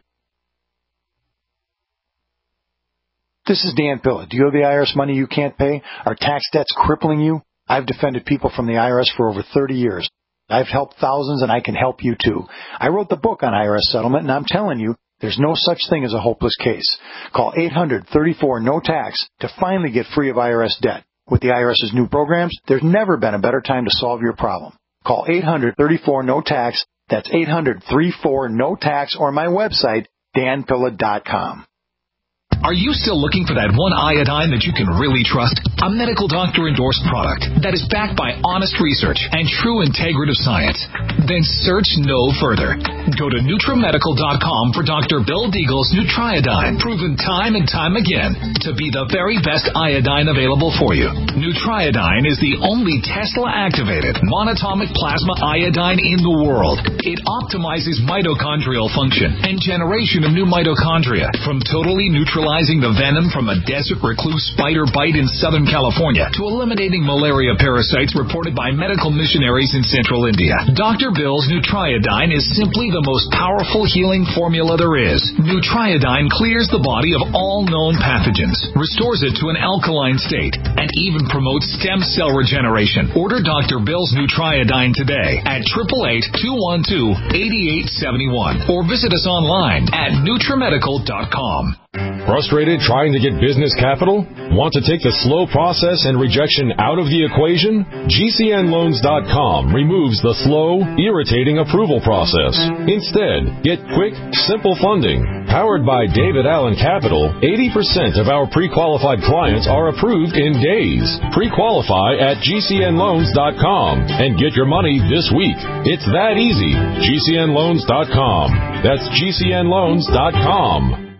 This is Dan Pilla. Do you owe the IRS money you can't pay? Are tax debts crippling you? I've defended people from the IRS for over 30 years. I've helped thousands, and I can help you too. I wrote the book on IRS settlement, and I'm telling you, there's no such thing as a hopeless case. Call 800-34-NO-TAX to finally get free of IRS debt. With the IRS's new programs, there's never been a better time to solve your problem. Call 800-34-NO-TAX. That's 800-34-NO-TAX, or my website, danpilla.com. Are you still looking for that one iodine that you can really trust? A medical doctor-endorsed product that is backed by honest research and true integrative science? Then search no further. Go to NutriMedical.com for Dr. Bill Deagle's Nutriodine, proven time and time again to be the very best iodine available for you. Nutriodine is the only Tesla-activated monatomic plasma iodine in the world. It optimizes mitochondrial function and generation of new mitochondria from totally neutralizing the venom from a desert recluse spider bite in Southern California to eliminating malaria parasites reported by medical missionaries in central India. Dr. Bill's Nutriodine is simply the most powerful healing formula there is. Nutriodine clears the body of all known pathogens, restores it to an alkaline state, and even promotes stem cell regeneration. Order Dr. Bill's Nutriodine today at 888-212-8871 or visit us online at NutriMedical.com. Frustrated trying to get business capital? Want to take the slow process and rejection out of the equation? GCNLoans.com removes the slow, irritating approval process. Instead, get quick, simple funding. Powered by David Allen Capital, 80% of our pre-qualified clients are approved in days. Pre-qualify at GCNLoans.com and get your money this week. It's that easy. GCNLoans.com. That's GCNLoans.com.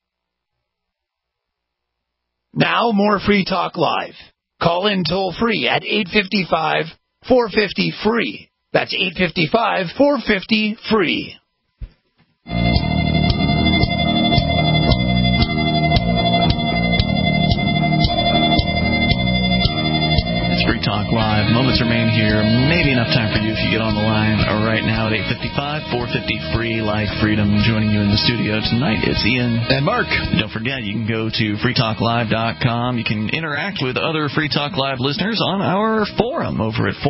Now more Free Talk Live. Call in toll free at 855-450-FREE. That's 855-450-FREE. Free Talk Live. Moments remain here. Maybe enough time for you if you get on the line right now at 855-450-FREE, like Freedom. Joining you in the studio tonight, it's Ian and Mark. Don't forget, you can go to freetalklive.com. You can interact with other Free Talk Live listeners on our forum over at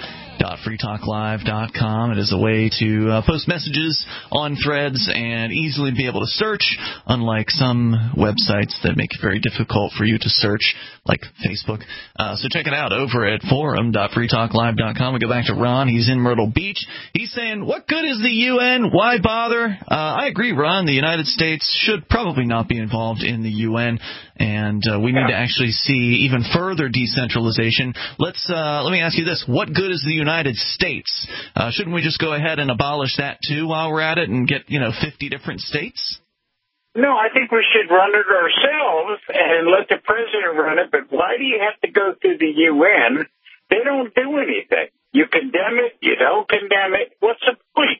forum.freetalklive.com. It is a way to post messages on threads and easily be able to search, unlike some websites that make it very difficult for you to search, like Facebook. So check it out over at forum.freetalklive.com. We go back to Ron. He's in Myrtle Beach. He's saying, what good is the UN? Why bother? I agree, Ron. The United States should probably not be involved in the UN, and we need to actually see even further decentralization. Let me ask you this. What good is the United States? Shouldn't we just go ahead and abolish that, too, while we're at it and get, 50 different states? No, I think we should run it ourselves and let the president run it. But why do you have to go through the UN? They don't do anything. You condemn it, you don't condemn it. What's the point?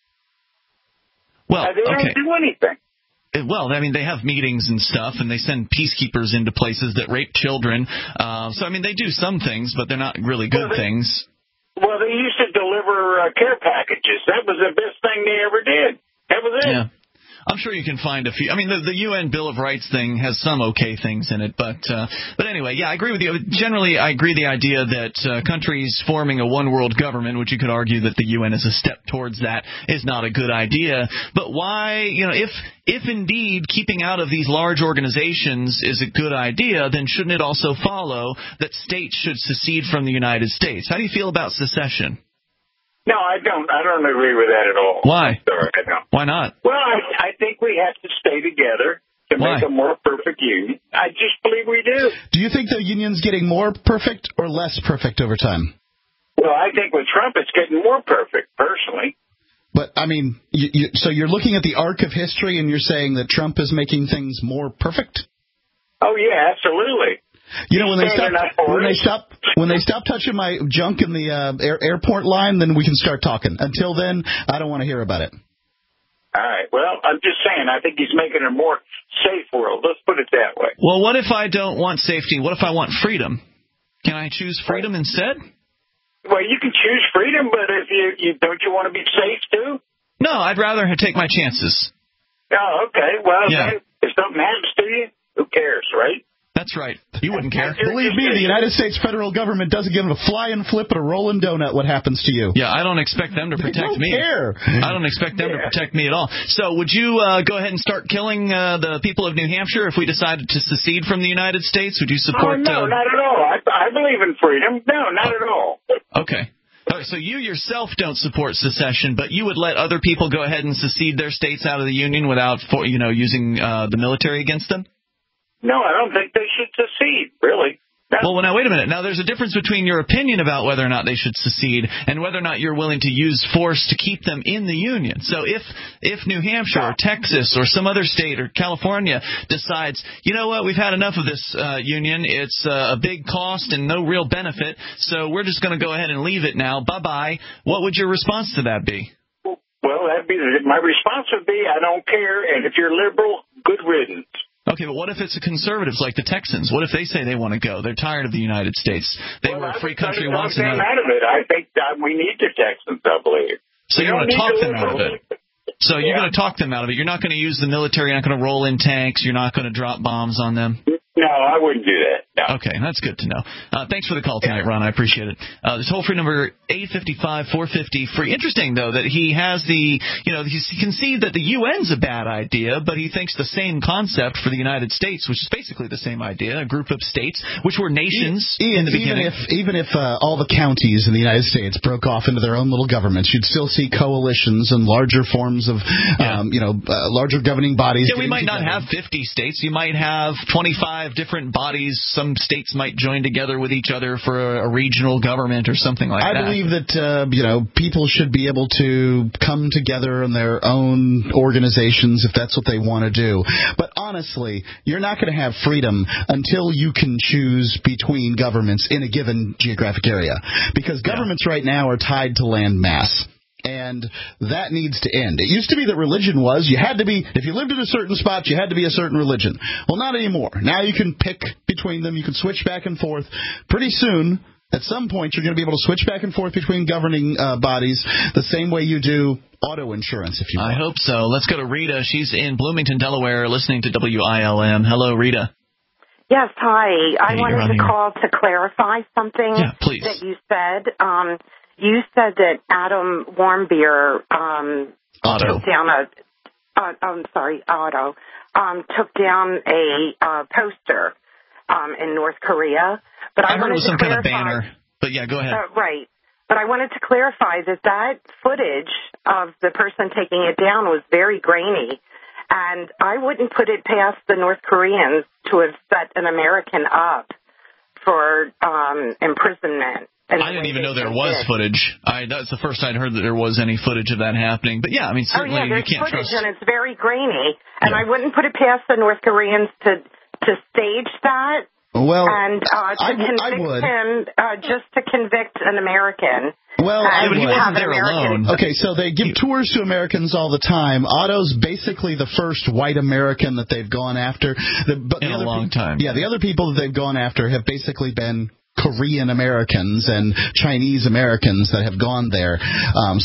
Well, they don't do anything. Well, I mean, they have meetings and stuff, and they send peacekeepers into places that rape children. So, I mean, they do some things, but they're not really good things. Well, they used to deliver care packages. That was the best thing they ever did. That was it. Yeah. I'm sure you can find a few. I mean, the UN Bill of Rights thing has some okay things in it, but anyway, yeah, I agree with you. Generally, I agree the idea that countries forming a one-world government, which you could argue that the UN is a step towards that, is not a good idea. But why, if indeed keeping out of these large organizations is a good idea, then shouldn't it also follow that states should secede from the United States? How do you feel about secession? No, I don't. I don't agree with that at all. Why? Sorry, I don't. Why not? Well, I think we have to stay together to make a more perfect union. I just believe we do. Do you think the union's getting more perfect or less perfect over time? Well, I think with Trump it's getting more perfect, personally. But, I mean, so you're looking at the arc of history and you're saying that Trump is making things more perfect? Oh, yeah, absolutely. When they When they stop touching my junk in the airport line, then we can start talking. Until then, I don't want to hear about it. All right. Well, I'm just saying, I think he's making a more safe world. Let's put it that way. Well, what if I don't want safety? What if I want freedom? Can I choose freedom instead? Well, you can choose freedom, but if you don't you want to be safe too? No, I'd rather take my chances. Oh, okay. Well, Yeah. then, if something happens to you, who cares, right? That's right. You wouldn't care. Believe me, the United States federal government doesn't give a flying flip and a rolling donut what happens to you. Yeah, I don't expect them to protect me. They don't care. I don't expect them to protect me at all. So would you go ahead and start killing the people of New Hampshire if we decided to secede from the United States? Would you support... No, not at all. I believe in freedom. No, not at all. Okay. All right, so you yourself don't support secession, but you would let other people go ahead and secede their states out of the Union without, using the military against them? No, I don't think they should secede, really. Well, now, wait a minute. Now, there's a difference between your opinion about whether or not they should secede and whether or not you're willing to use force to keep them in the Union. So if New Hampshire or Texas or some other state or California decides, you know what, we've had enough of this Union, it's a big cost and no real benefit, so we're just going to go ahead and leave it now, bye-bye, what would your response to that be? Well, my response would be, I don't care, and if you're liberal, good riddance. Okay, but what if it's the conservatives like the Texans? What if they say they want to go? They're tired of the United States. They were a free country once. Out of it. I think we need the Texans, I believe. So you want to talk them out of it? So you're going to talk them out of it. You're not going to use the military. You're not going to roll in tanks. You're not going to drop bombs on them. No, I wouldn't do that. No. Okay, that's good to know. Thanks for the call tonight, Ron. I appreciate it. The toll-free number, 855-450-FREE. Interesting, though, that he has he can see that the UN's a bad idea, but he thinks the same concept for the United States, which is basically the same idea, a group of states, which were nations in the beginning. Even if all the counties in the United States broke off into their own little governments, you'd still see coalitions and larger forms of, larger governing bodies. Yeah, we might not have 50 states. You might have 25 different bodies. Some states might join together with each other for a regional government or something like that. I believe that people should be able to come together in their own organizations if that's what they want to do. But honestly, you're not going to have freedom until you can choose between governments in a given geographic area, because governments right now are tied to land mass. And that needs to end. It used to be that religion was, if you lived in a certain spot, you had to be a certain religion. Well, not anymore. Now you can pick between them. You can switch back and forth. Pretty soon, at some point, you're going to be able to switch back and forth between governing bodies the same way you do auto insurance, if you want. I hope so. Let's go to Rita. She's in Bloomington, Delaware, listening to WILM. Hello, Rita. Yes, hi. I wanted to call to clarify something that you said. You said that Adam Warmbier took down took down a poster in North Korea. But I heard it was some kind of banner. But yeah, go ahead. Right. But I wanted to clarify that footage of the person taking it down was very grainy. And I wouldn't put it past the North Koreans to have set an American up for imprisonment. I didn't even know there was footage. That's the first I'd heard that there was any footage of that happening. But yeah, I mean, certainly you can't footage, trust. And it's very grainy. And I wouldn't put it past the North Koreans to stage that. Well, and to convict him, just to convict an American. Well, but he wasn't there alone. Okay, so they give tours to Americans all the time. Otto's basically the first white American that they've gone after. In a long time. Yeah, the other people that they've gone after have basically been Korean Americans and Chinese Americans that have gone there. I'm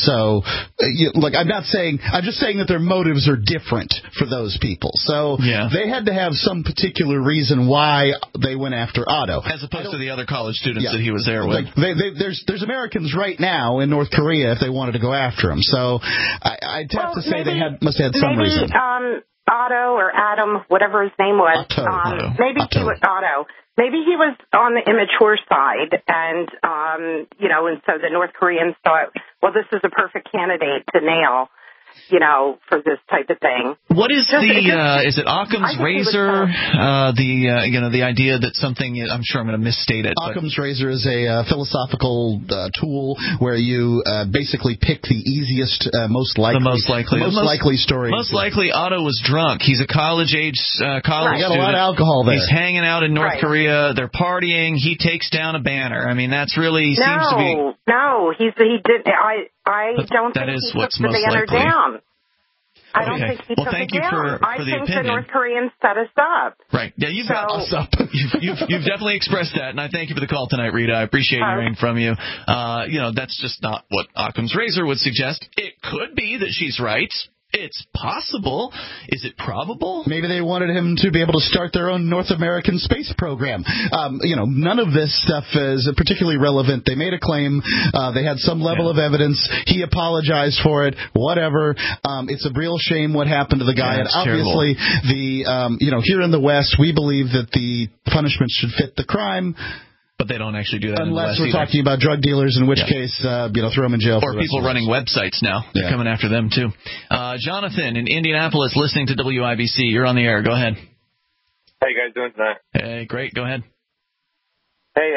just saying that their motives are different for those people. So they had to have some particular reason why they went after Otto. As opposed to the other college students that he was there with. There's Americans right now in North Korea if they wanted to go after him. So I'd have to say they must have had some reason. Otto or Adam, whatever his name was. Otto. Maybe he was Otto. Maybe he was on the immature side, and and so the North Koreans thought, well, this is a perfect candidate to nail. for this type of thing. What is is it Occam's razor? The idea that something, I'm sure I'm going to misstate it. Occam's razor is a philosophical tool where you basically pick the easiest, most likely story. Most likely Otto was drunk. He's a college-age college He got a lot of alcohol there. He's hanging out in North Korea. They're partying. He takes down a banner. I mean, that's really seems to be... No, he did. I don't think he took the banner down. I don't think he took it down. I think the North Koreans set us up. Right. Yeah, you've got us up. You've definitely expressed that, and I thank you for the call tonight, Rita. I appreciate hearing from you. That's just not what Occam's razor would suggest. It could be that she's right. It's possible. Is it probable? Maybe they wanted him to be able to start their own North American space program. None of this stuff is particularly relevant. They made a claim. They had some level of evidence. He apologized for it. Whatever. It's a real shame what happened to the guy. And obviously, here in the West, we believe that the punishment should fit the crime. But they don't actually do that unless we're talking about drug dealers, in which case, throw them in jail. Or people running websites now. They're coming after them, too. Jonathan in Indianapolis, listening to WIBC. You're on the air. Go ahead. How you guys doing tonight? Hey, great. Go ahead. Hey,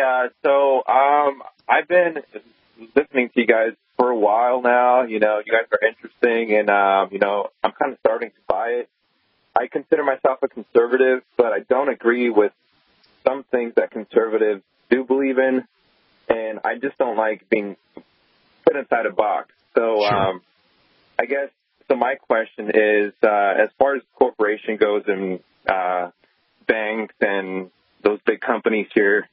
I've been listening to you guys for a while now. You guys are interesting, and, I'm kind of starting to buy it. I consider myself a conservative, but I don't agree with some things that conservatives do believe in, and I just don't like being put inside a box. So I guess, my question is, as far as corporation goes and banks and those big companies here,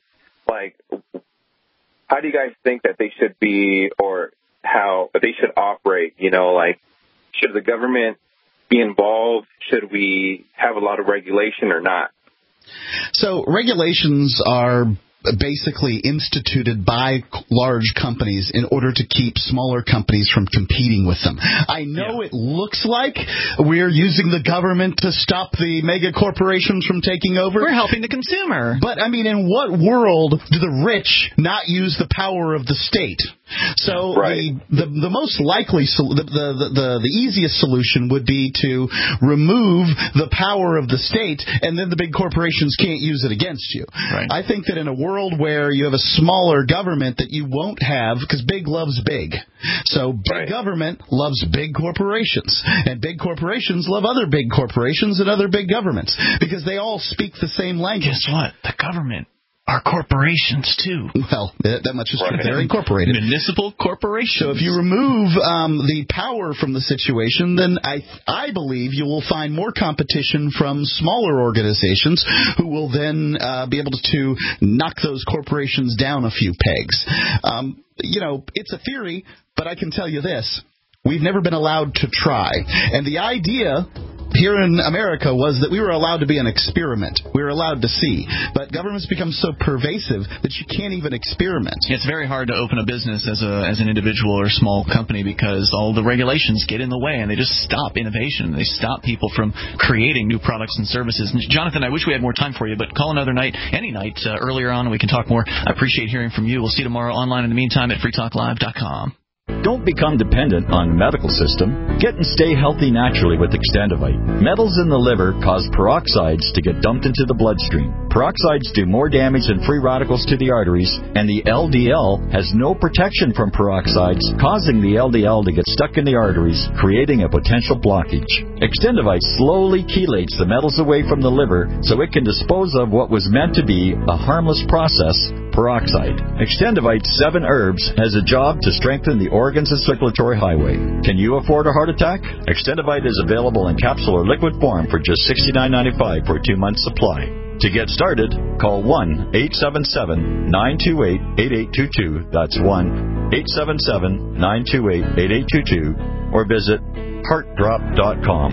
how do you guys think that they should be or how they should operate? Should the government be involved? Should we have a lot of regulation or not? So regulations are basically instituted by large companies in order to keep smaller companies from competing with them. I know it looks like we're using the government to stop the mega corporations from taking over. We're helping the consumer. But, in what world do the rich not use the power of the state? So the most likely, the easiest solution would be to remove the power of the state, and then the big corporations can't use it against you. Right. I think that in a world where you have a smaller government that you won't have, because big loves big. So big government loves big corporations, and big corporations love other big corporations and other big governments, because they all speak the same language. Guess what? The government are corporations, too. Well, that much is true. They're incorporated. Municipal corporations. So if you remove the power from the situation, then I believe you will find more competition from smaller organizations who will then be able to knock those corporations down a few pegs. It's a theory, but I can tell you this. We've never been allowed to try. And the idea here in America was that we were allowed to be an experiment. We were allowed to see. But government's become so pervasive that you can't even experiment. It's very hard to open a business as an individual or small company because all the regulations get in the way and they just stop innovation. They stop people from creating new products and services. And Jonathan, I wish we had more time for you, but call another night, any night, earlier on, and we can talk more. I appreciate hearing from you. We'll see you tomorrow online in the meantime at freetalklive.com. Don't become dependent on the medical system. Get and stay healthy naturally with Extendivite. Metals in the liver cause peroxides to get dumped into the bloodstream. Peroxides do more damage than free radicals to the arteries, and the LDL has no protection from peroxides, causing the LDL to get stuck in the arteries, creating a potential blockage. Extendivite slowly chelates the metals away from the liver so it can dispose of what was meant to be a harmless process, peroxide. Extendivite 7 herbs has a job to strengthen the organs and circulatory highway. Can you afford a heart attack? Extendivite is available in capsule or liquid form for just $69.95 for a 2-month supply. To get started, call 1-877-928-8822. That's 1-877-928-8822. Or visit heartdrop.com.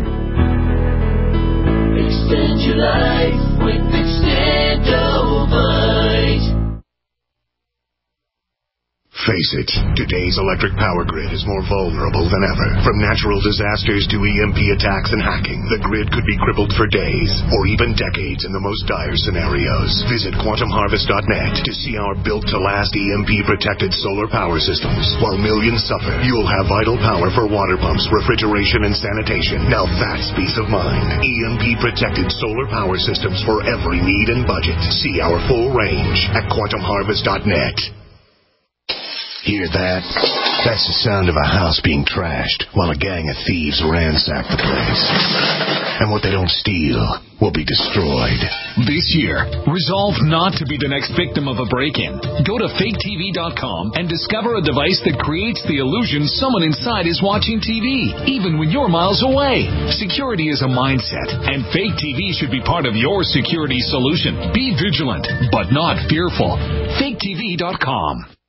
Extend your life with Extendovite. Face it, today's electric power grid is more vulnerable than ever. From natural disasters to EMP attacks and hacking, the grid could be crippled for days or even decades in the most dire scenarios. Visit quantumharvest.net to see our built-to-last EMP-protected solar power systems. While millions suffer, you'll have vital power for water pumps, refrigeration, and sanitation. Now that's peace of mind. EMP-protected solar power systems for every need and budget. See our full range at quantumharvest.net. Hear that? That's the sound of a house being trashed while a gang of thieves ransack the place. And what they don't steal will be destroyed. This year, resolve not to be the next victim of a break-in. Go to faketv.com and discover a device that creates the illusion someone inside is watching TV, even when you're miles away. Security is a mindset, and Fake TV should be part of your security solution. Be vigilant, but not fearful. faketv.com.